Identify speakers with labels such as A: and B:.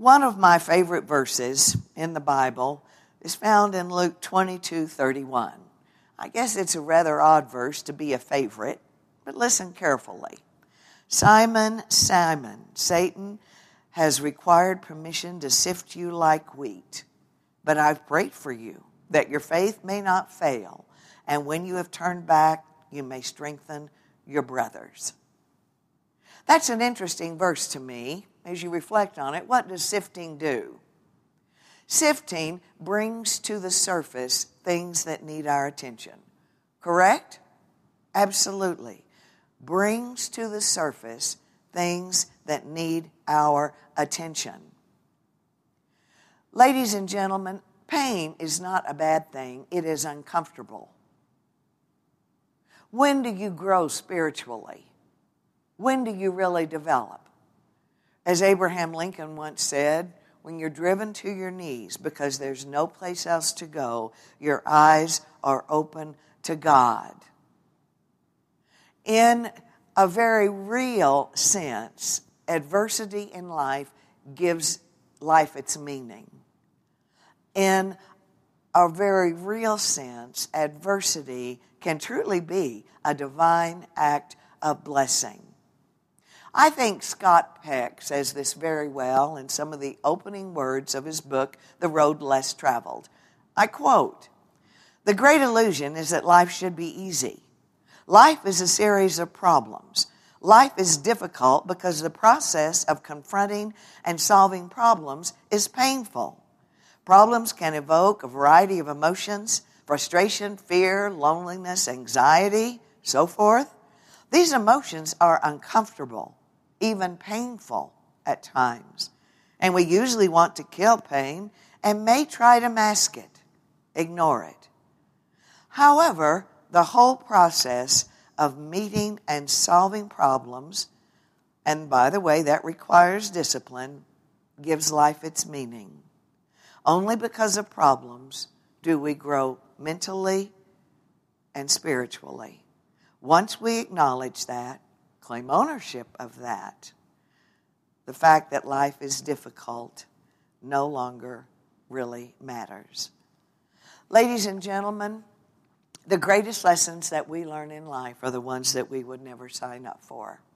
A: One of my favorite verses in the Bible is found in Luke 22:31. I guess it's a rather odd verse to be a favorite, but listen carefully. Simon, Simon, Satan has required permission to sift you like wheat, but I've prayed for you that your faith may not fail, and when you have turned back, you may strengthen your brothers. That's an interesting verse to me as you reflect on it. What does sifting do? Sifting brings to the surface things that need our attention. Correct? Absolutely. Brings to the surface things that need our attention. Ladies and gentlemen, pain is not a bad thing. It is uncomfortable. When do you grow spiritually? When do you really develop? As Abraham Lincoln once said, when you're driven to your knees because there's no place else to go, your eyes are open to God. In a very real sense, adversity in life gives life its meaning. In a very real sense, adversity can truly be a divine act of blessing. I think Scott Peck says this very well in some of the opening words of his book, The Road Less Traveled. I quote, "The great illusion is that life should be easy. Life is a series of problems. Life is difficult because the process of confronting and solving problems is painful. Problems can evoke a variety of emotions, frustration, fear, loneliness, anxiety, so forth. These emotions are uncomfortable, even painful at times. And we usually want to kill pain and may try to mask it, ignore it. However, the whole process of meeting and solving problems, and by the way, that requires discipline, gives life its meaning. Only because of problems do we grow mentally and spiritually. Once we acknowledge that, claim ownership of that, the fact that life is difficult no longer really matters. Ladies and gentlemen, the greatest lessons that we learn in life are the ones that we would never sign up for.